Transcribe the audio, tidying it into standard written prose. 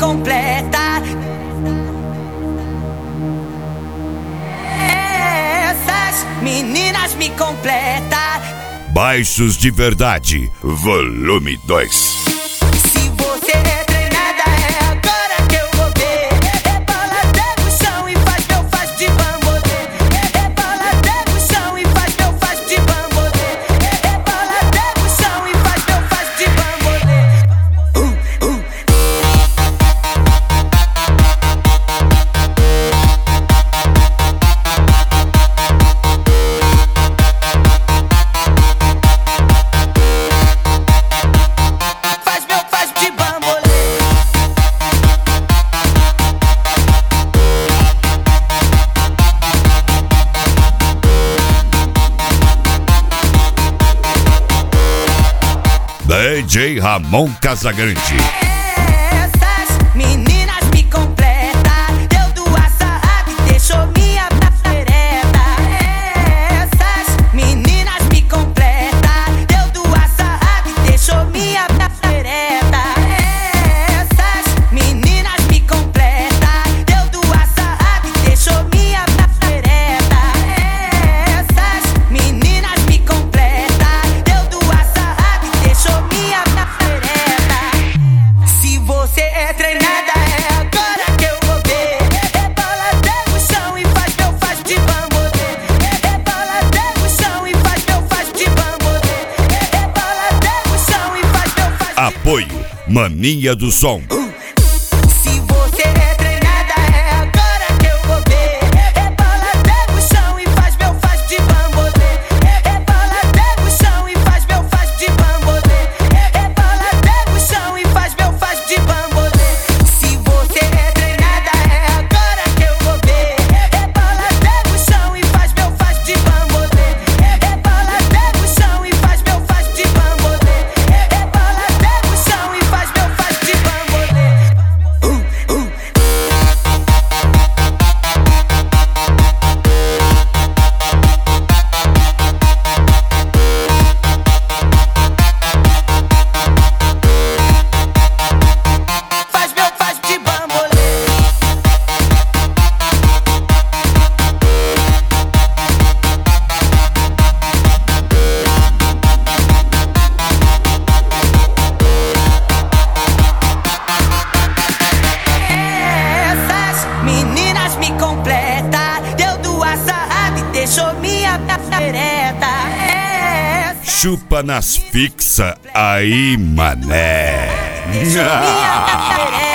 completa. Essas meninas me completam. Baixos de Verdade, volume 2. Se você é treinada, é agora que eu vou ver. Rebola até no chão e faz meu faz de bambolê. Rebola até no chão e faz meu faz de bambolê. Rebola até no chão e faz meu faz de bambolê. Faz meu faz de bambolê. DJ Ramon Casagrande. Essas meninas me completam. Deu duas sarradas e deixou minha xereta. Essas meninas me completam. Deu duas sarradas e deixou minha xereta. Essas meninas me completam. Deu duas sarradas e deixou minha xereta. Essas meninas me completam. Deu duas sarradas e deixou minha xereta. Se você é treinada, é agora que eu vou ver. Rebola até no chão e faz meu faz de bambolê. Rebola até no chão e faz meu faz de bambolê. Rebola até no chão e faz meu faz de Apoio Mania do Som. Se você é treinada, é agora que eu vou ver. Rebola até no chão e faz meu faz de bambolê. Rebola até no chão e faz meu faz de bambolê. Rebola até no chão e faz meu faz de bambolê. Se você é treinada, é agora que eu vou ver. Rebola até no chão e faz meu faz de bambolê. Rebola até no chão e faz meu faz de bambolê. Rebola até no chão e faz meu faz de bambolê. Faz meu faz de bambolê. Essas meninas me completam. Deu duas sarradas e deixou minha xereta. Chupa nas fixa aí, mané. Deixou minha xereta.